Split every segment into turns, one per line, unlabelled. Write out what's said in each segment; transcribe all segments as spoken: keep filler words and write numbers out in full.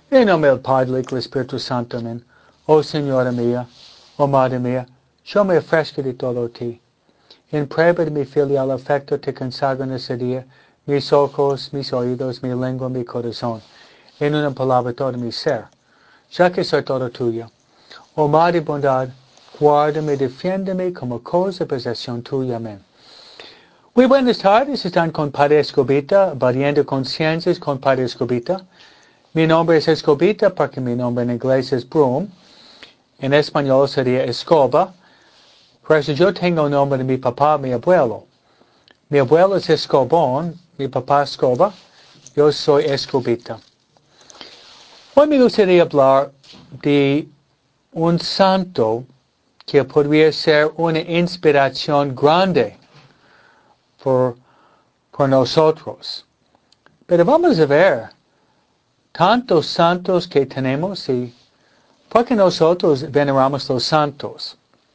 En nombre del Padre, del Espíritu Santo, amén. Oh Señora mía, oh Madre mía, yo me ofrezco de todo a ti. En prueba de mi filial afecto te consagro en ese día mis ojos, mis oídos, mi lengua, mi corazón. En una palabra todo mi ser, ya que soy todo tuyo. Oh Madre bondad, guárdame, defiéndeme como cosa de posesión tuya. Amén. Muy buenas tardes, están con Padre Escobita, variando conciencias con Padre Escobita. Mi nombre es Escobita porque mi nombre en inglés es Broom. En español sería Escoba. Por eso yo tengo el nombre de mi papá, mi abuelo. Mi abuelo es Escobón, mi papá Escoba. Yo soy Escobita. Hoy me gustaría hablar de un santo que podría ser una inspiración grande por, por nosotros. Pero vamos a ver tantos santos que tenemos y por qué nosotros veneramos los santos.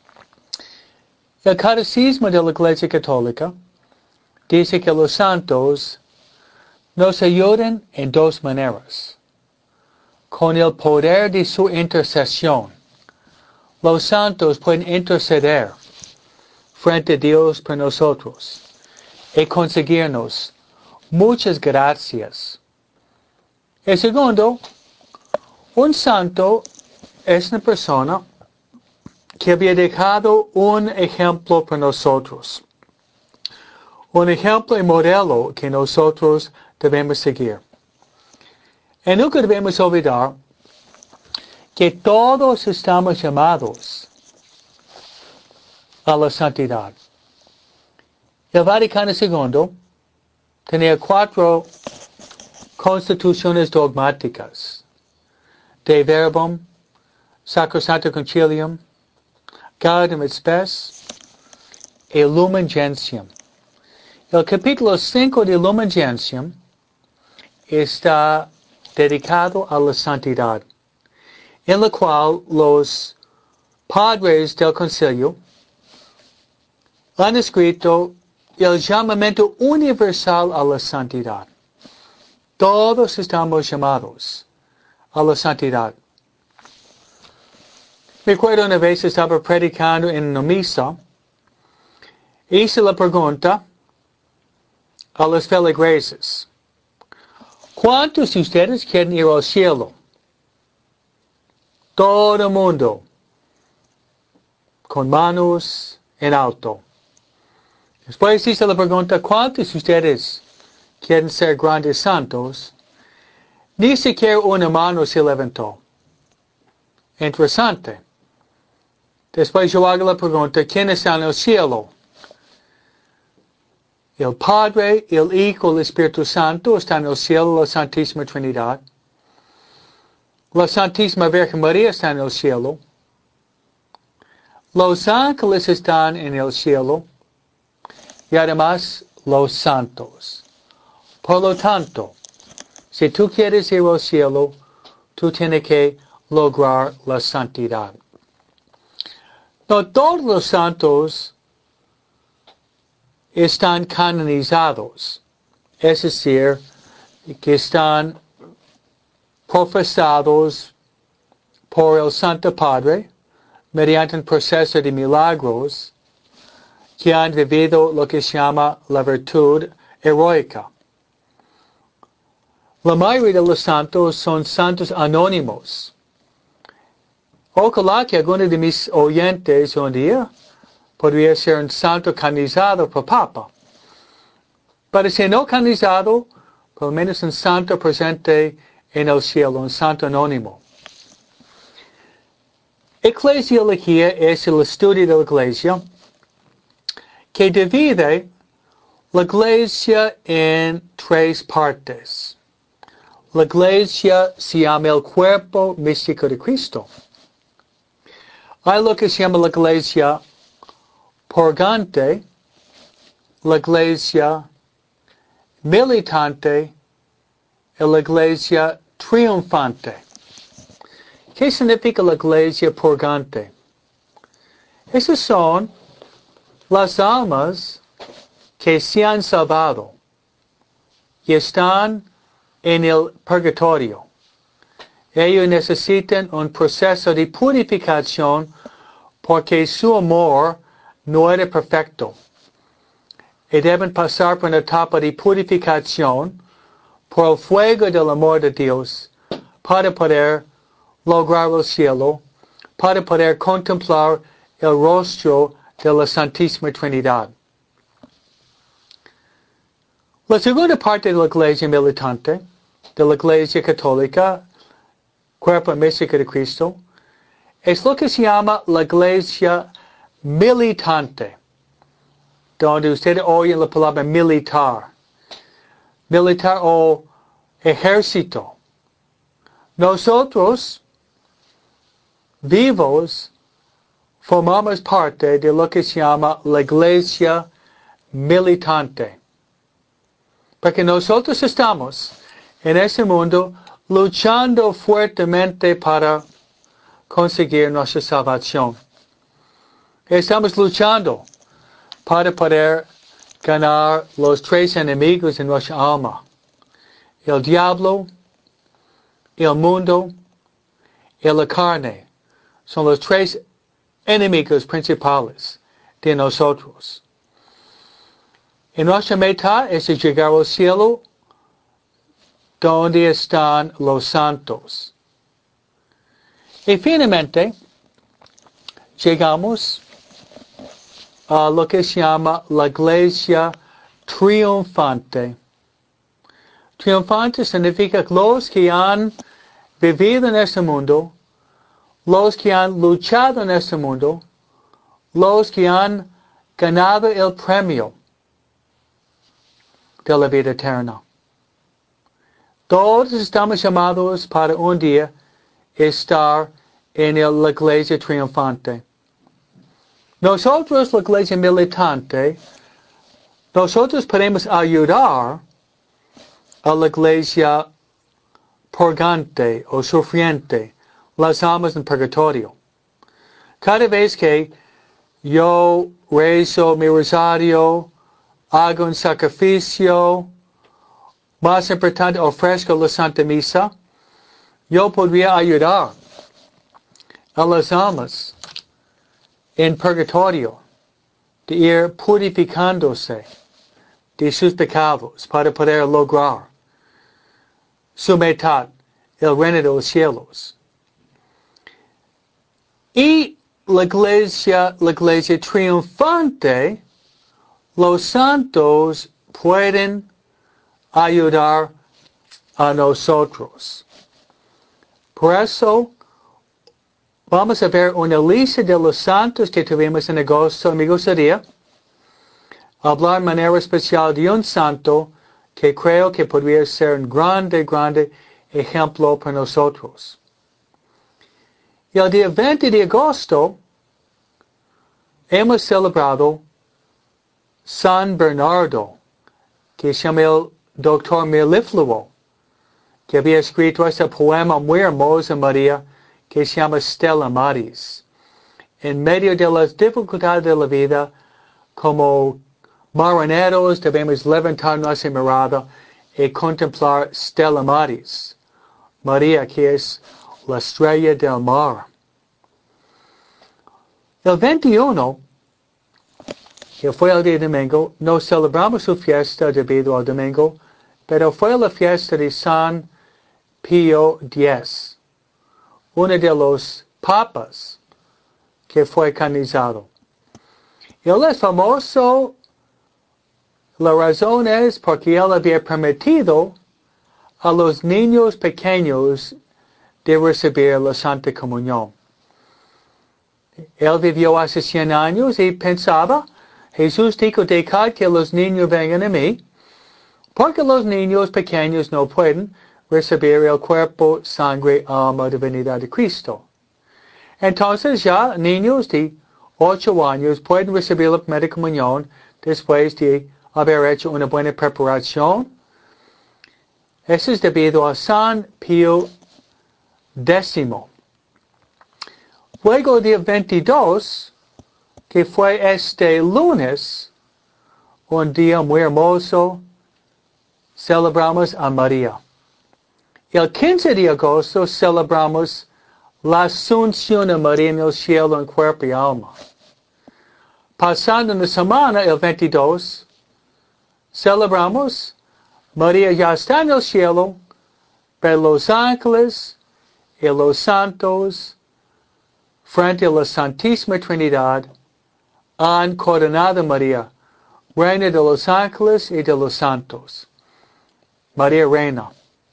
El Catecismo de la Iglesia Católica dice que los santos nos ayudan en dos maneras. Con el poder de su intercesión, los santos pueden interceder frente a Dios por nosotros y conseguirnos muchas gracias. El segundo, un santo es una persona que había dejado un ejemplo para nosotros. Un ejemplo y modelo que nosotros debemos seguir. Y nunca debemos olvidar que todos estamos llamados a la santidad. El Vaticano segundo tenía cuatro constituciones dogmáticas: De Verbum, Sacrosanctum Concilium, Gaudium et Spes y Lumen Gentium. El capítulo cinco de Lumen Gentium está dedicado a la santidad, en la cual los padres del concilio han escrito el llamamiento universal a la santidad. Todos estamos llamados a la santidad. Recuerdo una vez estaba predicando en una misa, hice la pregunta a los feligreses: ¿cuántos de ustedes quieren ir al cielo? Todo el mundo, con manos en alto. Después hice la pregunta: ¿cuántos de ustedes quieren ser grandes santos? Ni siquiera una mano se levantó. Interesante. Después yo hago la pregunta: ¿quién está en el cielo? El Padre, el Hijo, el Espíritu Santo están en el cielo, la Santísima Trinidad. La Santísima Virgen María está en el cielo. Los ángeles están en el cielo. Y además los santos. Por lo tanto, si tú quieres ir al cielo, tú tienes que lograr la santidad. No todos los santos están canonizados, es decir, que están profesados por el Santo Padre mediante un proceso de milagros, que han vivido lo que se llama la virtud heroica. La mayoría de los santos son santos anónimos. Ojalá que alguno de mis oyentes un día podría ser un santo canonizado por Papa. Para ser no canonizado, por lo menos un santo presente en el cielo, un santo anónimo. Eclesiología es el estudio de la iglesia que divide la iglesia en tres partes. La iglesia se llama el cuerpo místico de Cristo. Hay lo que se llama la iglesia purgante, la iglesia militante y la iglesia triunfante. ¿Qué significa la iglesia purgante? Esas son las almas que se han salvado y están en el purgatorio. Ellos necesitan un proceso de purificación porque su amor no era perfecto. Y deben pasar por una etapa de purificación por el fuego del amor de Dios para poder lograr el cielo, para poder contemplar el rostro de la Santísima Trinidad. La segunda parte de la iglesia militante, de la iglesia católica, cuerpo místico de Cristo, es lo que se llama la iglesia militante, donde ustedes oyen la palabra militar. Militar o ejército. Nosotros, vivos, formamos parte de lo que se llama la iglesia militante. Porque nosotros estamos en ese mundo luchando fuertemente para conseguir nuestra salvación. Estamos luchando para poder ganar los tres enemigos de nuestra alma. El diablo, el mundo y la carne. Son los tres enemigos principales de nosotros. Y nuestra meta es llegar al cielo donde están los santos. Y finalmente, llegamos a lo que se llama la iglesia triunfante. Triunfante significa los que han vivido en este mundo, los que han luchado en este mundo, los que han ganado el premio de la vida eterna. Todos estamos llamados para un día estar en la iglesia triunfante. Nosotros, la iglesia militante, nosotros podemos ayudar a la iglesia purgante o sufriente, las almas en purgatorio. Cada vez que yo rezo mi rosario, hago un sacrificio, más importante, ofrezco la Santa Misa, yo podría ayudar a las almas en purgatorio de ir purificándose de sus pecados para poder lograr su meta, el reino de los cielos. Y la iglesia, la iglesia triunfante, los santos pueden ayudar a nosotros. Por eso, vamos a ver una lista de los santos que tuvimos en agosto. Me gustaría hablar de manera especial de un santo que creo que podría ser un grande, grande ejemplo para nosotros. Y el día veinte de agosto hemos celebrado San Bernardo, que se llama el doctor Melifluo, que había escrito este poema muy hermoso, María, que se llama Stella Maris. En medio de las dificultades de la vida, como marineros debemos levantar nuestra mirada y contemplar Stella Maris, María, que es la estrella del mar. El veintiuno, que fue el día domingo, no celebramos su fiesta debido al domingo, pero fue la fiesta de San Pío X, uno de los papas que fue canonizado. Él es famoso, la razón es porque él había permitido a los niños pequeños de recibir la Santa Comunión. Él vivió hace cien años y pensaba, Jesús dijo, dejad que los niños vengan a mí, porque los niños pequeños no pueden recibir el cuerpo, sangre, alma, divinidad de Cristo. Entonces ya niños de ocho años pueden recibir la primera comunión después de haber hecho una buena preparación. Eso es debido a San Pío X. Luego el día veintidós, que fue este lunes, un día muy hermoso, celebramos a María. el quince de agosto celebramos la Asunción de María en el cielo en cuerpo y alma. Pasando una semana, el veintidós, celebramos María ya está en el cielo, pero los ángeles y los santos frente a la Santísima Trinidad han coronado a María, Reina de los ángeles y de los santos. María Reina.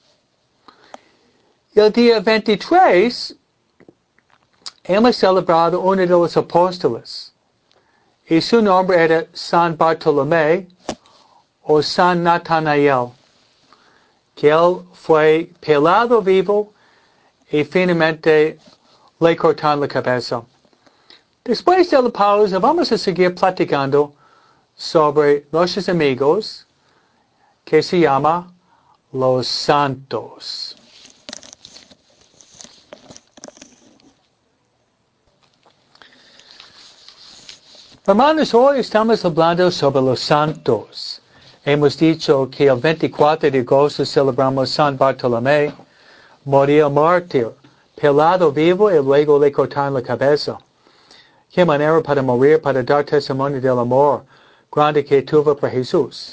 El día veintitrés hemos celebrado uno de los apóstoles y su nombre era San Bartolomé o San Natanael, que él fue pelado vivo y finalmente le cortaron la cabeza. Después de la pausa vamos a seguir platicando sobre nuestros amigos que se llama los santos. Hermanos, hoy estamos hablando sobre los santos. Hemos dicho que el veinticuatro de agosto celebramos San Bartolomé, murió mártir, pelado vivo y luego le cortaron la cabeza. Qué manera para morir, para dar testimonio del amor grande que tuvo por Jesús.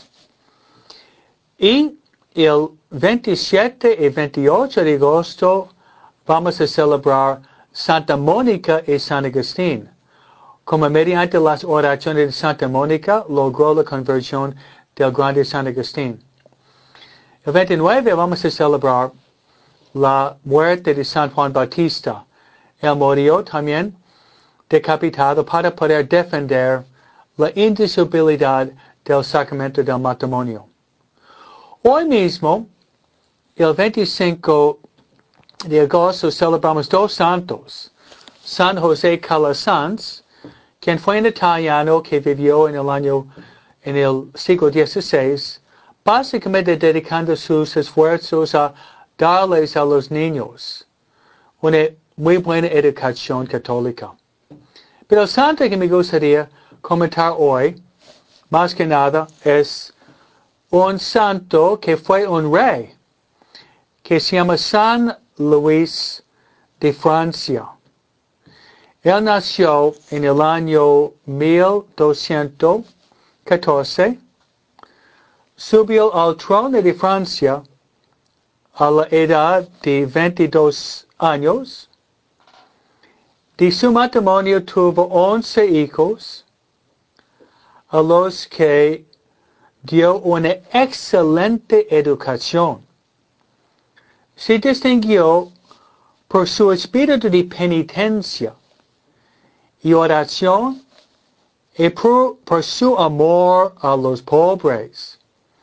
Y el veintisiete y veintiocho de agosto vamos a celebrar Santa Mónica y San Agustín. Como mediante las oraciones de Santa Mónica logró la conversión del grande San Agustín. El veintinueve vamos a celebrar la muerte de San Juan Bautista. Él murió también decapitado para poder defender la indisolubilidad del sacramento del matrimonio. Hoy mismo, el veinticinco de agosto, celebramos dos santos. San José Calasanz, quien fue un italiano que vivió en el año, en el siglo dieciséis, básicamente dedicando sus esfuerzos a darles a los niños una muy buena educación católica. Pero el santo que me gustaría comentar hoy, más que nada, es un santo que fue un rey, que se llama San Luis de Francia. Él nació en el año mil doscientos catorce, subió al trono de Francia a la edad de veintidós años. De su matrimonio tuvo once hijos, a los que dio una excelente educación. Se distinguió por su espíritu de penitencia y oración y por, por su amor a los pobres.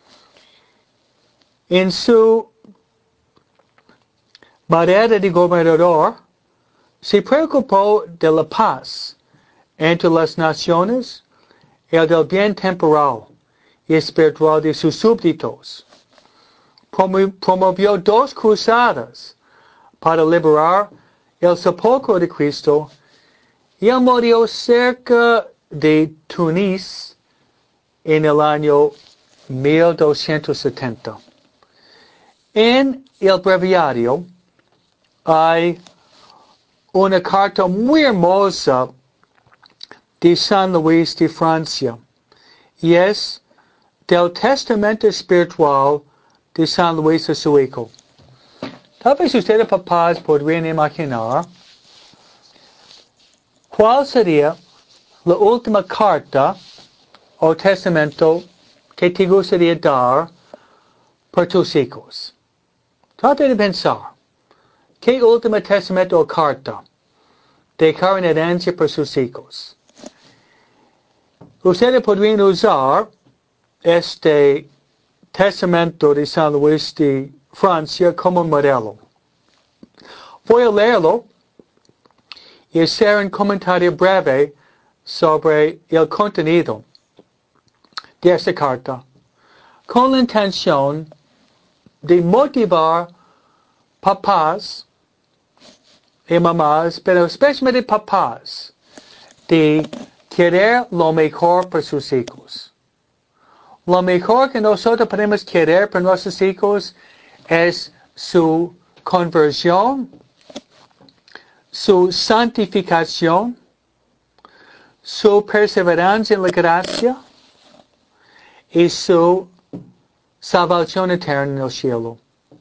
En su manera de gobernador, se preocupó de la paz entre las naciones y del bien temporal y espiritual de sus súbditos. Promovió dos cruzadas para liberar el sepulcro de Cristo y él murió cerca de Tunis en el año mil doscientos setenta. En el breviario hay una carta muy hermosa de San Luis de Francia y es del testamento espiritual de San Luis a su hijo. Tal vez ustedes papás podrían imaginar cuál sería la última carta o testamento que te gustaría dar por tus hijos. Trata de pensar. ¿Qué último testamento o carta dejar en herencia por sus hijos? Ustedes podrían usar este testamento de San Luis de Francia como modelo. Voy a leerlo y hacer un comentario breve sobre el contenido de esta carta, con la intención de motivar papás y mamás, pero especialmente papás, de querer lo mejor para sus hijos. Lo mejor que nosotros podemos querer para nuestros hijos es su conversión, su santificación, su perseverancia en la gracia y su salvación eterna en el cielo.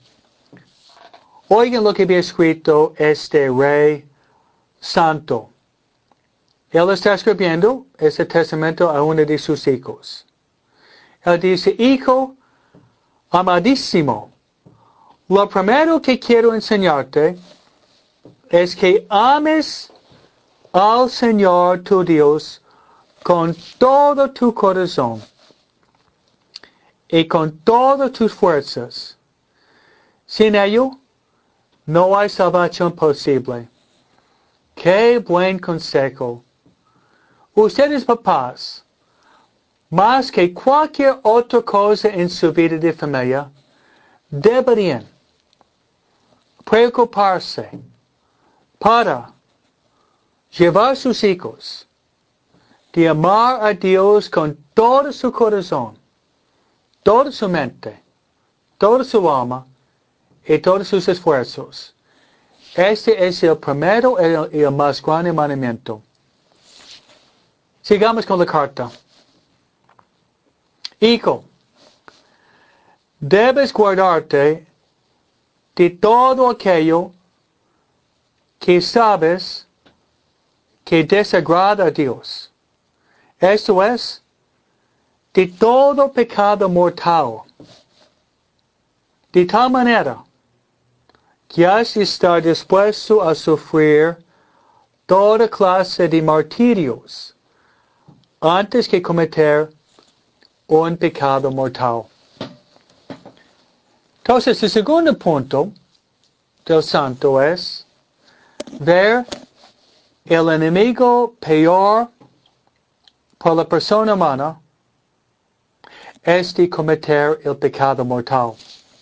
Oigan lo que había escrito este rey santo. Él está escribiendo este testamento a uno de sus hijos. Él dice, hijo amadísimo, lo primero que quiero enseñarte es que ames al Señor tu Dios con todo tu corazón y con todas tus fuerzas. Sin ello, no hay salvación posible. ¡Qué buen consejo! Ustedes, papás, más que cualquier otra cosa en su vida de familia, deberían preocuparse para llevar a sus hijos de amar a Dios con todo su corazón, toda su mente, toda su alma y todos sus esfuerzos. Este es el primero y el, y el más grande mandamiento. Sigamos con la carta. Hijo, debes guardarte de todo aquello que sabes que desagrada a Dios. Esto es, de todo pecado mortal. De tal manera que has de estar dispuesto a sufrir toda clase de martirios antes que cometer un pecado mortal. Entonces, el segundo punto del santo es ver el enemigo peor por la persona humana es de cometer el pecado mortal.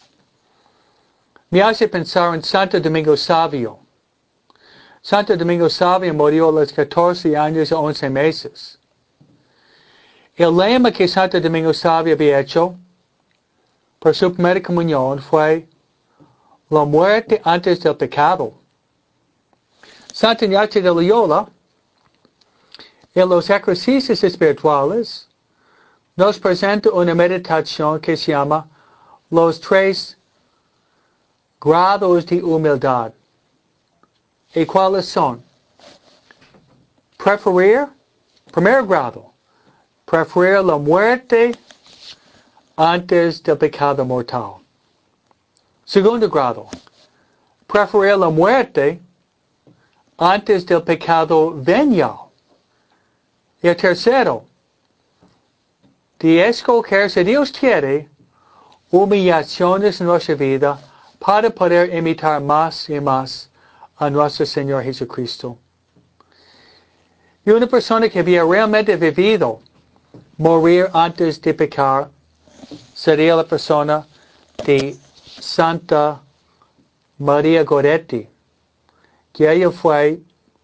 Me hace pensar en Santo Domingo Savio. Santo Domingo Savio murió a los catorce años y once meses. El lema que Santo Domingo Savio había hecho por su primera comunión fue la muerte antes del pecado. Santo Ignacio de Loyola, en los ejercicios espirituales, nos presenta una meditación que se llama los tres grados de humildad. ¿Y cuáles son? Preferir, primer grado, preferir la muerte antes del pecado mortal. Segundo grado, preferir la muerte antes del pecado venial. Y el tercero, de escoger, si Dios quiere, humillaciones en nuestra vida para poder imitar más y más a nuestro Señor Jesucristo. Y una persona que había realmente vivido morir antes de pecar sería la persona de Santa María Goretti, que ella fue,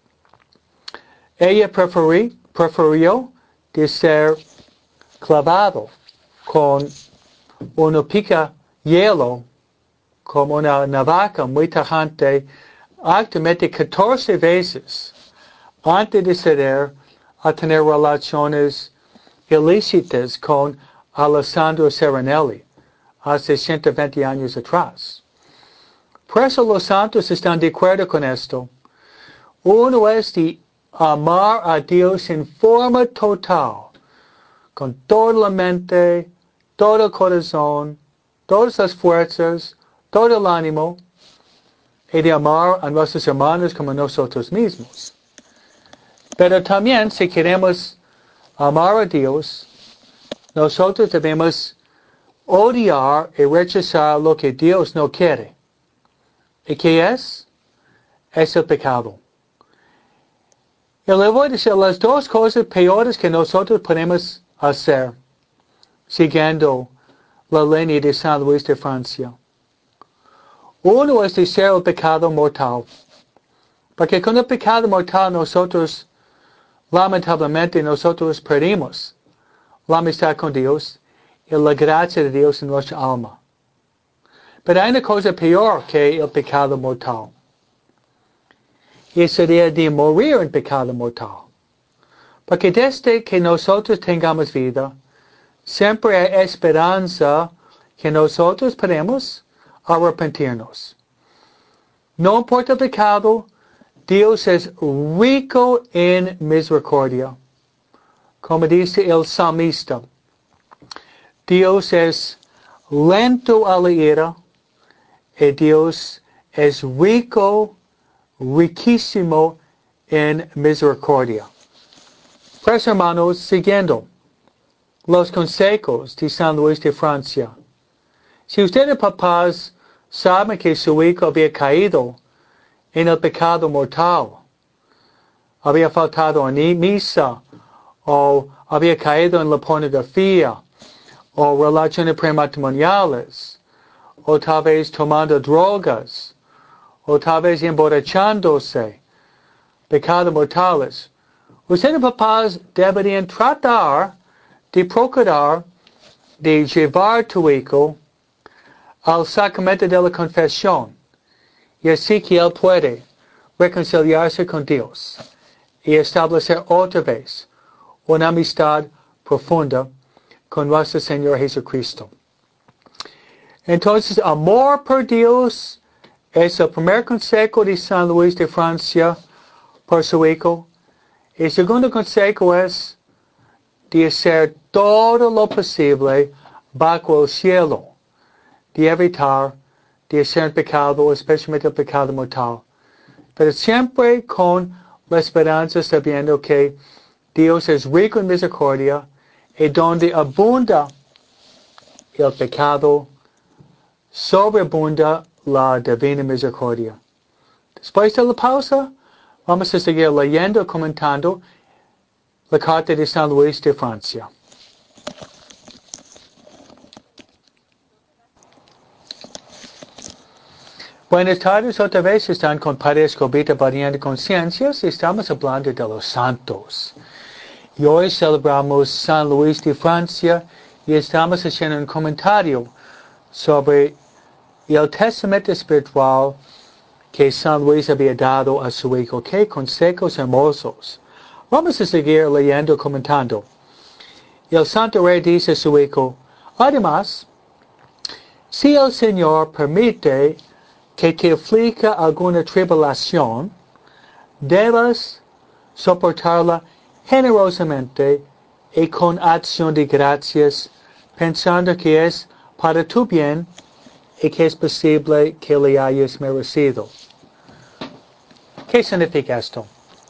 ella preferí, prefirió de ser clavado con una pica hielo, como una navaja muy tajante, actualmente catorce veces antes de ceder a tener relaciones ilícitas con Alessandro Serenelli hace ciento veinte años atrás. Por eso los santos están de acuerdo con esto. Uno es de amar a Dios en forma total, con toda la mente, todo el corazón, todas las fuerzas, todo el ánimo, y de amar a nuestros hermanos como nosotros mismos. Pero también, si queremos amar a Dios, nosotros debemos odiar y rechazar lo que Dios no quiere. ¿Y qué es? Es el pecado. Y le voy a decir las dos cosas peores que nosotros podemos hacer, siguiendo la línea de San Luis de Francia. Uno es decir el pecado mortal. Porque con el pecado mortal nosotros, lamentablemente, nosotros perdimos la amistad con Dios y la gracia de Dios en nuestra alma. Pero hay una cosa peor que el pecado mortal. Y sería de morir en pecado mortal. Porque desde que nosotros tengamos vida, siempre hay esperanza que nosotros podemos arrepentirnos. No importa el pecado, Dios es rico en misericordia. Como dice el salmista, Dios es lento a la ira y Dios es rico, riquísimo en misericordia. Pues hermanos, siguiendo los consejos de San Luis de Francia, si ustedes papás saben que su hijo había caído en el pecado mortal, había faltado a misa, o había caído en la pornografía, o relaciones prematrimoniales, o tal vez tomando drogas, o tal vez emborrachándose, pecados mortales. Ustedes papás deberían tratar de procurar de llevar tu hijo al sacramento de la confesión, y así que él puede reconciliarse con Dios y establecer otra vez una amistad profunda con nuestro Señor Jesucristo. Entonces, amor por Dios es el primer consejo de San Luis de Francia por su hijo. El segundo consejo es de hacer todo lo posible bajo el cielo, de evitar de hacer el pecado, especialmente el pecado mortal. Pero siempre con la esperanza sabiendo que Dios es rico en misericordia y donde abunda el pecado, sobreabunda la divina misericordia. Después de la pausa, vamos a seguir leyendo y comentando la carta de San Luis de Francia. Buenas tardes, otra vez están con Padre Escobita variando conciencias. Estamos hablando de los santos. Y hoy celebramos San Luis de Francia y estamos haciendo un comentario sobre el testamento espiritual que San Luis había dado a su hijo. ¡Qué consejos hermosos! Vamos a seguir leyendo y comentando. El Santo Rey dice a su hijo, además, si el Señor permite que te aflija alguna tribulación, debas soportarla generosamente y con acción de gracias, pensando que es para tu bien y que es posible que le hayas merecido. ¿Qué significa esto?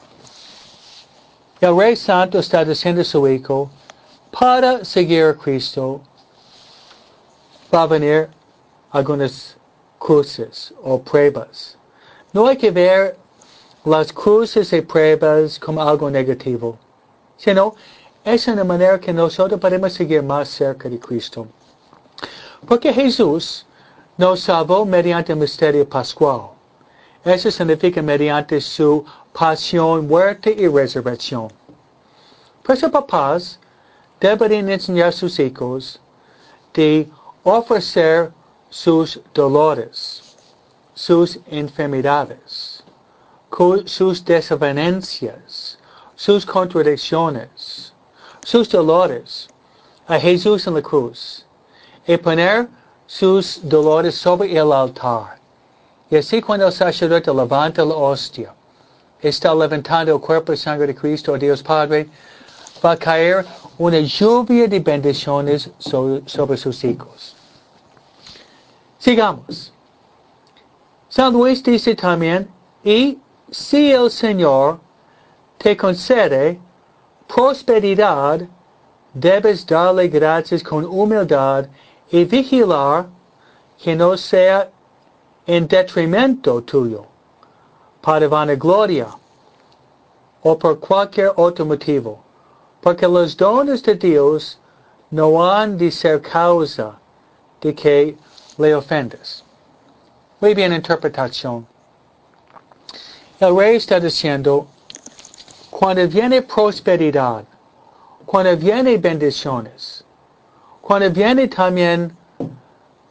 El Rey Santo está diciendo a su hijo, para seguir a Cristo va a venir algunas cruces o pruebas. No hay que ver las cruces y pruebas como algo negativo, sino es una manera que nosotros podemos seguir más cerca de Cristo. Porque Jesús nos salvó mediante el misterio pascual. Eso significa mediante su pasión, muerte y resurrección. Por eso papás deberían enseñar a sus hijos de ofrecer sus dolores, sus enfermedades, sus desavenencias, sus contradicciones, sus dolores a Jesús en la cruz y poner sus dolores sobre el altar. Y así cuando el sacerdote levanta la hostia, está levantando el cuerpo y sangre de Cristo, Dios Padre, va a caer una lluvia de bendiciones sobre, sobre sus hijos. Sigamos. San Luis dice también, y si el Señor te concede prosperidad, debes darle gracias con humildad y vigilar que no sea en detrimento tuyo, para vanagloria o por cualquier otro motivo, porque los dones de Dios no han de ser causa de que le ofendas. Muy bien, interpretación. El rey está diciendo, cuando viene prosperidad, cuando viene bendiciones, cuando viene también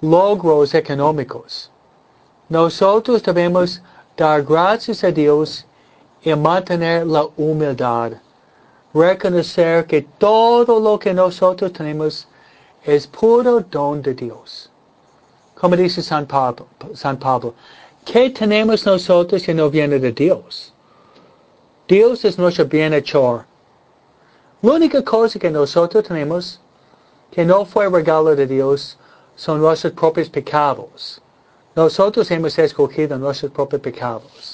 logros económicos. Nosotros debemos dar gracias a Dios y mantener la humildad. Reconocer que todo lo que nosotros tenemos es puro don de Dios. Como dice San Pablo, San Pablo, ¿qué tenemos nosotros que no viene de Dios? Dios es nuestro bienhechor. La única cosa que nosotros tenemos que no fue regalo de Dios son nuestros propios pecados. Nosotros hemos escogido nuestros propios pecados.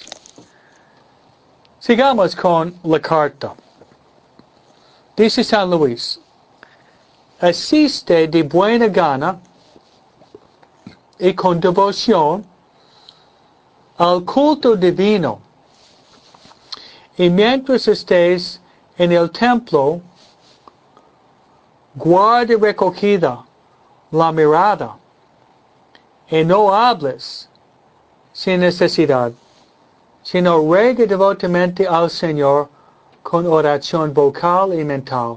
Sigamos con la carta. Dice San Luis, asiste de buena gana y con devoción al culto divino, y mientras estés en el templo, guarda recogida la mirada y no hables sin necesidad, sino ruega devotamente al Señor con oración vocal y mental.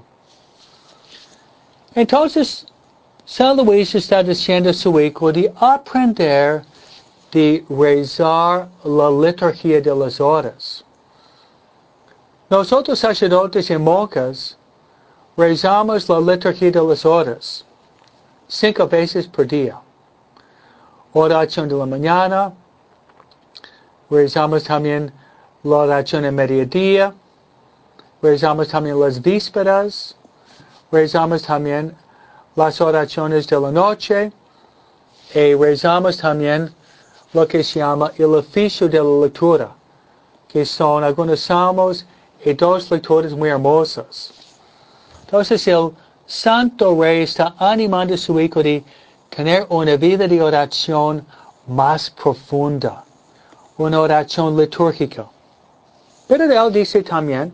Entonces, San Luis está diciendo a su hijo de aprender de rezar la liturgia de las horas. Nosotros sacerdotes y monjas rezamos la liturgia de las horas cinco veces por día. Oración de la mañana, rezamos también la oración de mediodía, rezamos también las vísperas, rezamos también las oraciones de la noche, y rezamos también lo que se llama el oficio de la lectura, que son algunos salmos y dos lecturas muy hermosas. Entonces el Santo Rey está animando a su hijo de tener una vida de oración más profunda, una oración litúrgica. Pero él dice también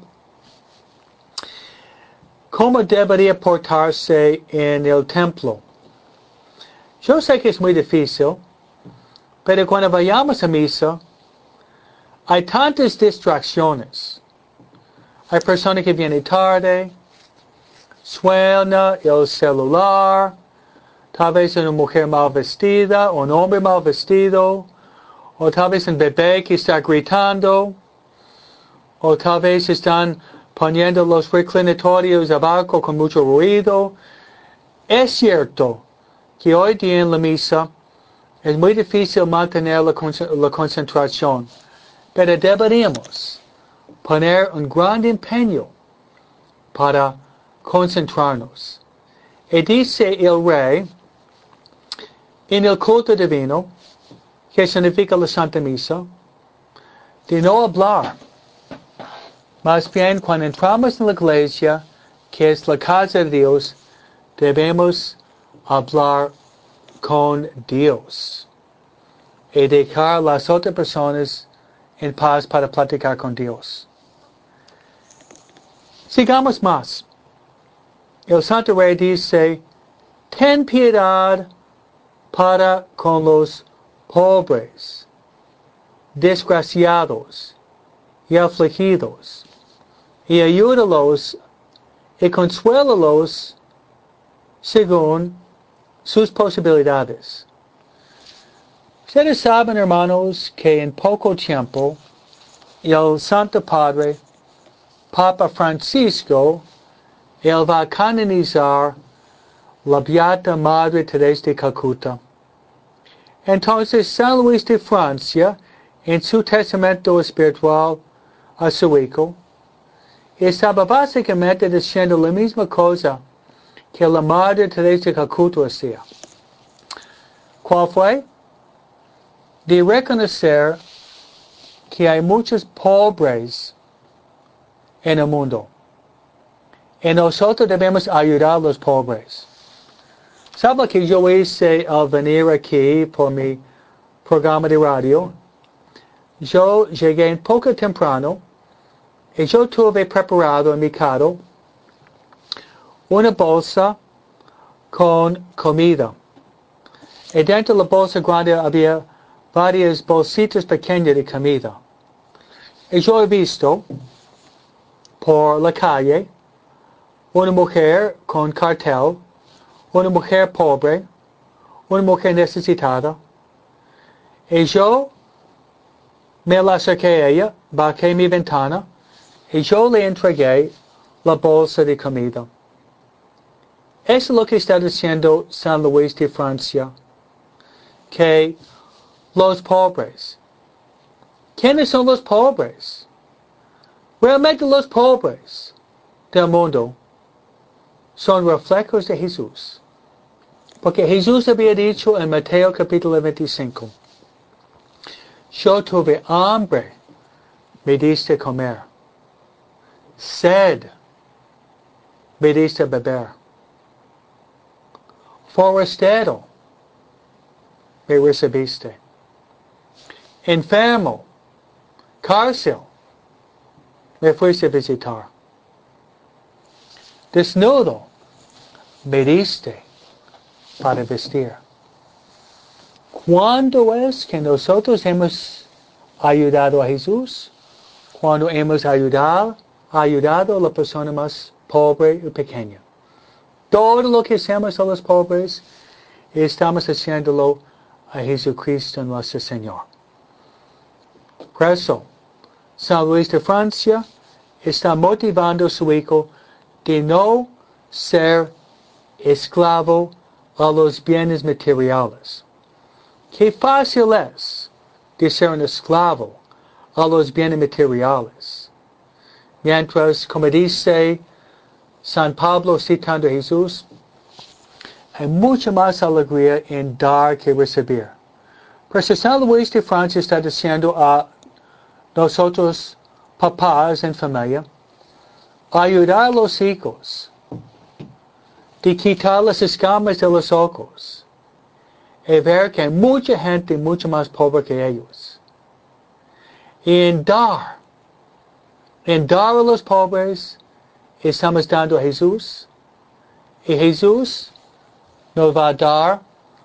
cómo debería portarse en el templo. Yo sé que es muy difícil, pero cuando vayamos a misa, hay tantas distracciones. Hay personas que vienen tarde, suena el celular, tal vez una mujer mal vestida, un hombre mal vestido, o tal vez un bebé que está gritando, o tal vez están poniendo los reclinatorios abajo con mucho ruido. Es cierto que hoy día en la misa es muy difícil mantener la, la concentración, pero deberíamos poner un gran empeño para concentrarnos. Y dice el rey, en el culto divino, que significa la Santa Misa, de no hablar. Más bien, cuando entramos en la iglesia, que es la casa de Dios, debemos hablar con Dios y dejar a las otras personas en paz para platicar con Dios. Sigamos más. El Santo Rey dice, ten piedad para con los pobres, desgraciados y afligidos, y ayúdalos y consuélalos según sus posibilidades. Ustedes saben, hermanos, que en poco tiempo el Santo Padre, Papa Francisco, él va a canonizar la Beata Madre Teresa de Calcuta. Entonces, San Luis de Francia, en su testamento espiritual a su hijo, estaba básicamente diciendo la misma cosa que la Madre Teresa de Calcuta hacía. ¿Cuál fue? De reconocer que hay muchos pobres en el mundo. Y nosotros debemos ayudar a los pobres. ¿Sabe lo que yo hice al venir aquí por mi programa de radio? Yo llegué un poco temprano y yo tuve preparado en mi carro una bolsa con comida. Y dentro de la bolsa grande había varias bolsitas pequeñas de comida. Y yo he visto por la calle una mujer con cartel, una mujer pobre, una mujer necesitada, y yo me la acerqué a ella, bajé mi ventana, y yo le entregué la bolsa de comida. Eso es lo que está diciendo San Luis de Francia, que los pobres. ¿Quiénes son los pobres? Realmente los pobres del mundo son reflejos de Jesús. Porque Jesús había dicho en Mateo capítulo veinticinco, yo tuve hambre, me diste comer. Sed, me diste beber. Forastero, me recibiste. Enfermo, cárcel, me fuiste a visitar. Desnudo, me diste para vestir. ¿Cuándo es que nosotros hemos ayudado a Jesús? Cuando hemos ayudado, ayudado a la persona más pobre y pequeña. Todo lo que hacemos a los pobres, estamos haciéndolo a Jesucristo nuestro Señor. Por eso, San Luis de Francia está motivando a su hijo de no ser esclavo a los bienes materiales. Qué fácil es de ser un esclavo a los bienes materiales. Mientras, como dice San Pablo citando a Jesús, hay mucha más alegría en dar que recibir. Por eso San Luis de Francia está diciendo a nosotros, papás en familia, ayudar a los hijos de quitar las escamas de los ojos y ver que hay mucha gente mucho más pobre que ellos. Y en dar, en dar a los pobres, estamos dando a Jesús, y Jesús nos va a dar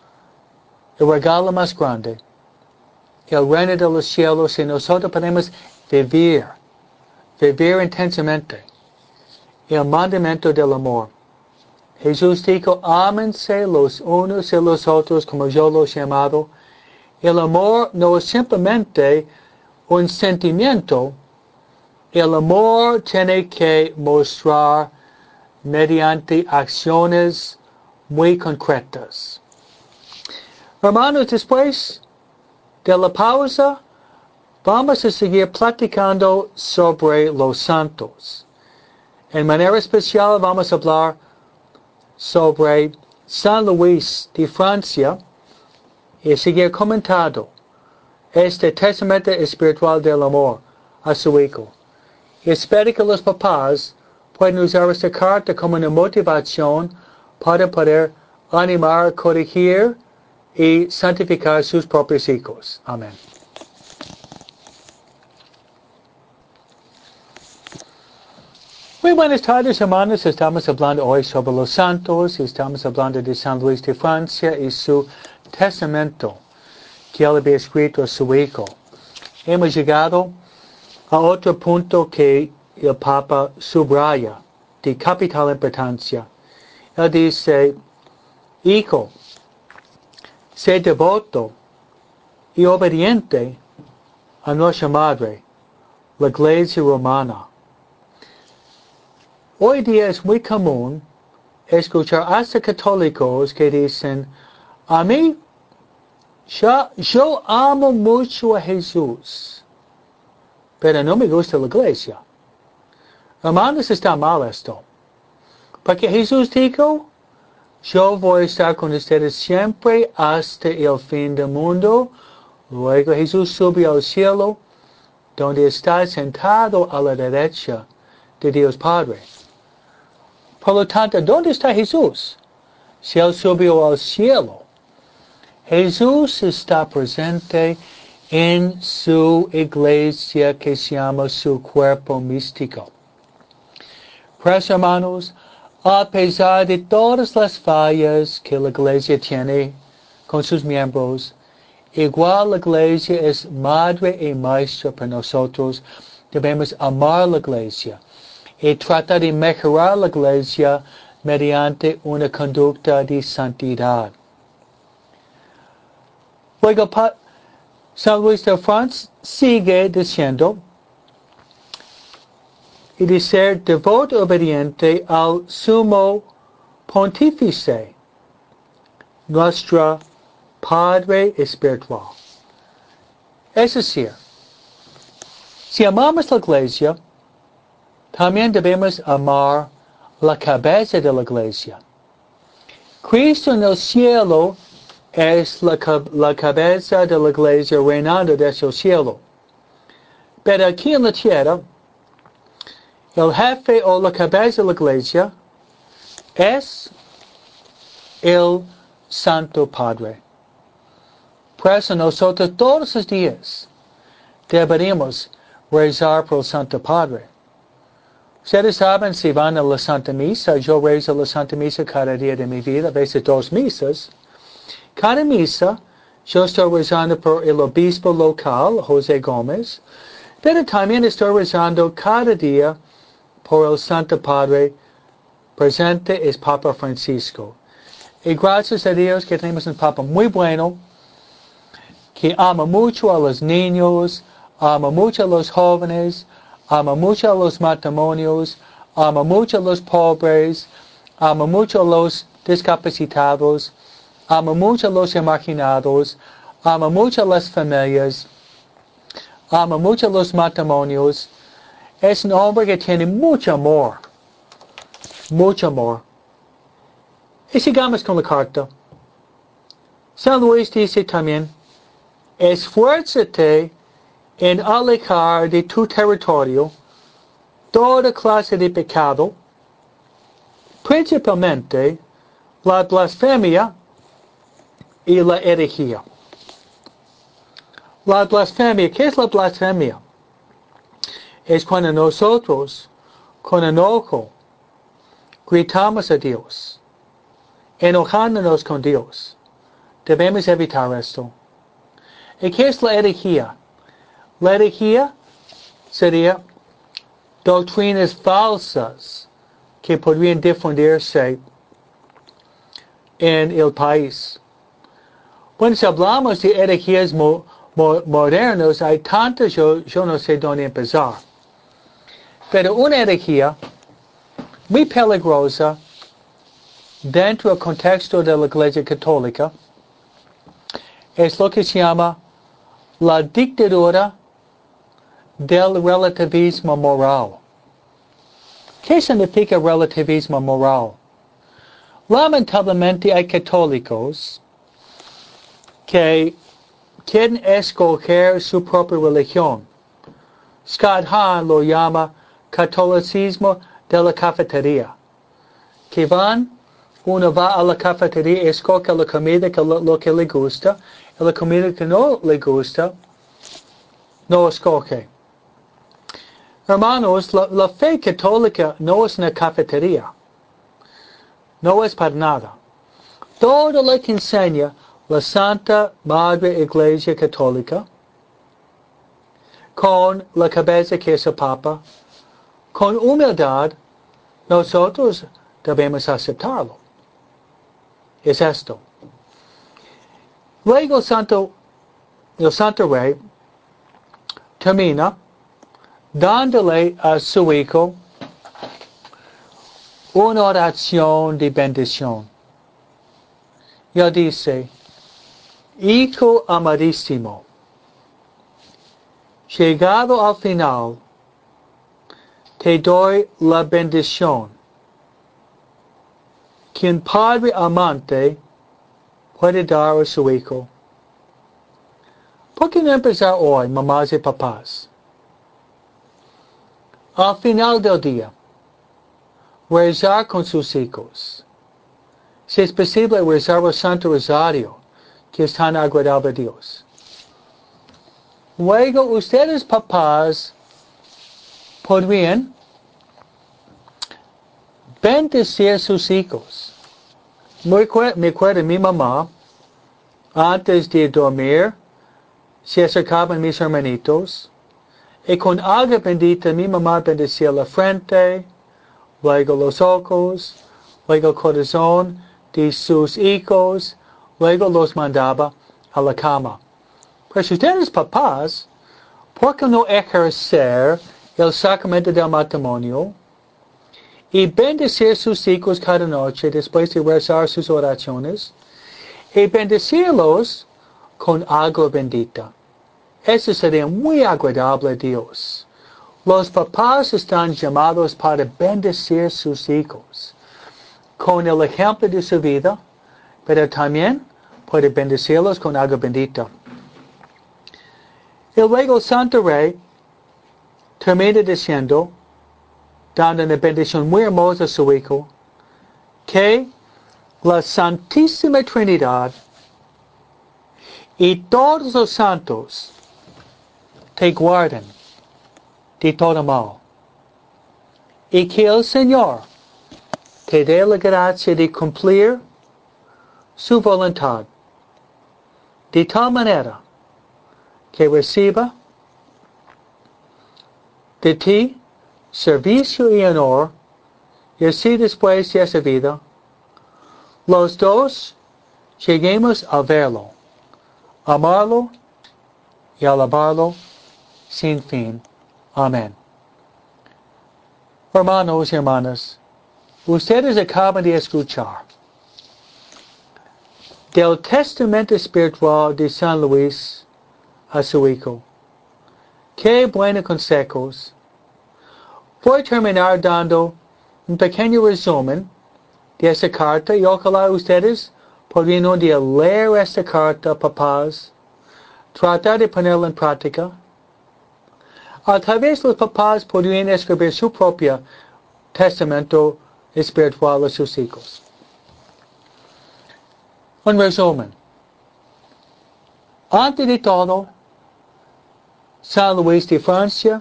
el regalo más grande, el reino de los cielos, y nosotros podemos vivir, vivir intensamente el mandamiento del amor. Jesús dijo, ámense los unos y los otros como yo los he amado. El amor no es simplemente un sentimiento. El amor tiene que mostrar mediante acciones muy concretas. Hermanos, después de la pausa, vamos a seguir platicando sobre los santos. En manera especial vamos a hablar sobre San Luis de Francia y seguir comentando este testamento espiritual del amor a su hijo. Y espero que los papás puedan usar esta carta como una motivación para poder animar, corregir y santificar sus propios hijos. Amén. Muy buenas tardes, hermanos. Estamos hablando hoy sobre los santos. Estamos hablando de San Luis de Francia y su testamento que él había escrito a su hijo. Hemos llegado a otro punto que el Papa subraya de capital importancia. Él dice, hijo, sé devoto y obediente a nuestra madre, la Iglesia Romana. Hoy día es muy común escuchar hasta católicos que dicen, a mí, yo, yo amo mucho a Jesús, pero no me gusta la iglesia. Hermanos, está mal esto. Porque Jesús dijo, yo voy a estar con ustedes siempre hasta el fin del mundo. Luego Jesús subió al cielo, donde está sentado a la derecha de Dios Padre. Por lo tanto, ¿dónde está Jesús? Si Él subió al cielo. Jesús está presente en su iglesia que se llama su cuerpo místico. Pues, hermanos, a pesar de todas las fallas que la iglesia tiene con sus miembros, igual la iglesia es madre y maestra para nosotros. Debemos amar la iglesia y tratar de mejorar la iglesia mediante una conducta de santidad. Luego San Luis de France sigue diciendo, y de ser devoto obediente al sumo pontífice, nuestro Padre espiritual. Es decir, si amamos la iglesia, también debemos amar la cabeza de la iglesia. Cristo en el cielo es la, la cabeza de la iglesia reinando desde el cielo. Pero aquí en la tierra, el jefe o la cabeza de la iglesia es el Santo Padre. Por eso nosotros todos los días deberíamos rezar por el Santo Padre. Ustedes saben, si van a la Santa Misa, yo rezo la Santa Misa cada día de mi vida, a veces dos misas. Cada misa, yo estoy rezando por el obispo local, José Gómez, pero también estoy rezando cada día por el Santo Padre. Presente es Papa Francisco. Y gracias a Dios que tenemos un Papa muy bueno, que ama mucho a los niños, ama mucho a los jóvenes, ama mucho a los matrimonios, ama mucho a los pobres, ama mucho a los discapacitados, ama mucho a los marginados, ama mucho a las familias, ama mucho a los matrimonios. Es un hombre que tiene mucho amor, mucho amor. Y sigamos con la carta. San Luis dice también, esfuérzate en alejar de tu territorio toda clase de pecado, principalmente la blasfemia y la herejía. La blasfemia, ¿qué es la blasfemia? Es cuando nosotros, con enojo, gritamos a Dios, enojándonos con Dios. Debemos evitar esto. ¿Y qué es la herejía? La herejía sería doctrinas falsas que podrían difundirse en el país. Bueno, si hablamos de herejías mo, mo, modernas, hay tantas, yo, yo no sé dónde empezar. Pero una herejía muy peligrosa dentro del contexto de la Iglesia Católica es lo que se llama la dictadura del relativismo moral. ¿Qué significa relativismo moral? Lamentablemente hay católicos que quieren escoger su propia religión. Scott Hahn lo llama catolicismo de la cafetería. Que van, uno va a la cafetería y escoge la comida que lo, lo que le gusta, y la comida que no le gusta, no escoge. Hermanos, la, la fe católica no es una cafetería. No es para nada. Todo lo que enseña la Santa Madre Iglesia Católica, con la cabeza que es el Papa, con humildad, nosotros debemos aceptarlo. Es esto. Luego el Santo, el Santo Rey termina dándole a su hijo una oración de bendición. Y él dice, hijo amadísimo, llegado al final, te doy la bendición que un padre amante puede dar a su hijo. ¿Por qué no empezar hoy, mamás y papás? Al final del día, rezar con sus hijos. Si es posible, rezar el Santo Rosario, que es tan agradable a Dios. Luego, ustedes papás podrían bendecir a sus hijos. Me acuerdo, me acuerdo mi mamá, antes de dormir, se acercaban mis hermanitos, y con agua bendita mi mamá bendecía la frente, luego los ojos, luego el corazón de sus hijos, luego los mandaba a la cama. Pero si ustedes papás, ¿por qué no ejercer el sacramento del matrimonio y bendecir sus hijos cada noche después de rezar sus oraciones y bendecirlos con agua bendita? Eso sería muy agradable a Dios. Los papás están llamados para bendecir sus hijos con el ejemplo de su vida, pero también para bendecirlos con agua bendita. Y luego el Santo Rey termina diciendo, dando una bendición muy hermosa a su hijo, que la Santísima Trinidad y todos los santos te guarden de todo mal, y que el Señor te dé la gracia de cumplir su voluntad, de tal manera que reciba de ti servicio y honor, y así después de esa vida, los dos lleguemos a verlo, amarlo y alabarlo sin fin. Amén. Hermanos y hermanas, ustedes acaban de escuchar del testamento espiritual de San Luis a su hijo. Qué buenos consejos. Voy a terminar dando un pequeño resumen de esta carta y ojalá ustedes podrían un día leer esta carta, papás, tratar de ponerla en práctica. A tal vez los papás podrían escribir su propio testamento espiritual a sus hijos. Un resumen. Antes de todo, San Luis de Francia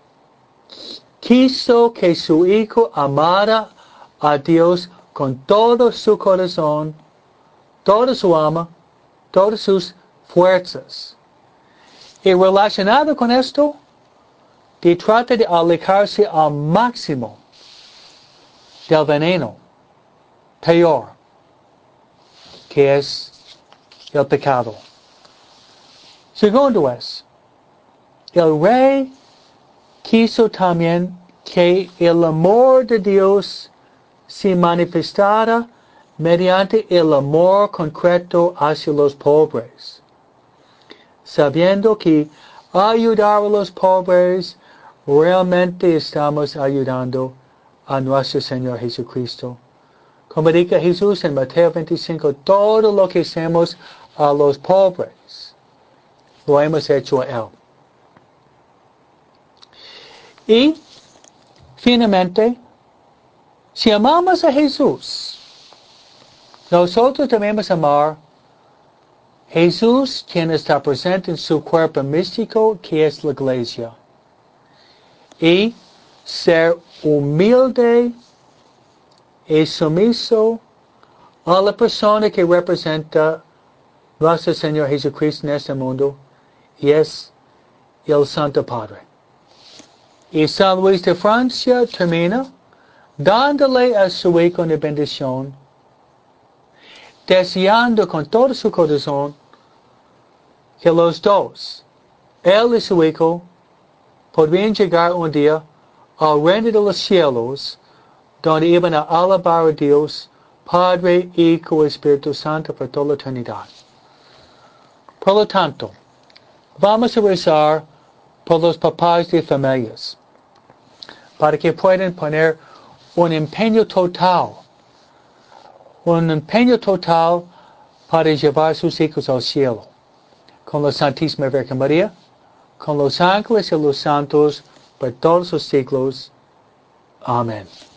quiso que su hijo amara a Dios con todo su corazón, toda su alma, todas sus fuerzas. Y relacionado con esto, de trata de alejarse al máximo del veneno peor, que es el pecado. Segundo es, el rey quiso también que el amor de Dios se manifestara mediante el amor concreto hacia los pobres, sabiendo que ayudar a los pobres realmente estamos ayudando a nuestro Señor Jesucristo. Como dice Jesús en Mateo veinticinco, todo lo que hacemos a los pobres, lo hemos hecho a Él. Y, finalmente, si amamos a Jesús, nosotros debemos amar a Jesús, quien está presente en su cuerpo místico, que es la iglesia. Y ser humilde y sumiso a la persona que representa nuestro Señor Jesucristo en este mundo, y es el Santo Padre. Y San Luis de Francia termina dándole a su hijo una bendición, deseando con todo su corazón que los dos, él y su hijo, podrían llegar un día al reino de los cielos, donde iban a alabar a Dios, Padre, Hijo y Espíritu Santo por toda la eternidad. Por lo tanto, vamos a rezar por los papás de familias, para que puedan poner un empeño total, un empeño total para llevar a sus hijos al cielo, con la Santísima Virgen María, con los ángeles y los santos, por todos los siglos. Amén.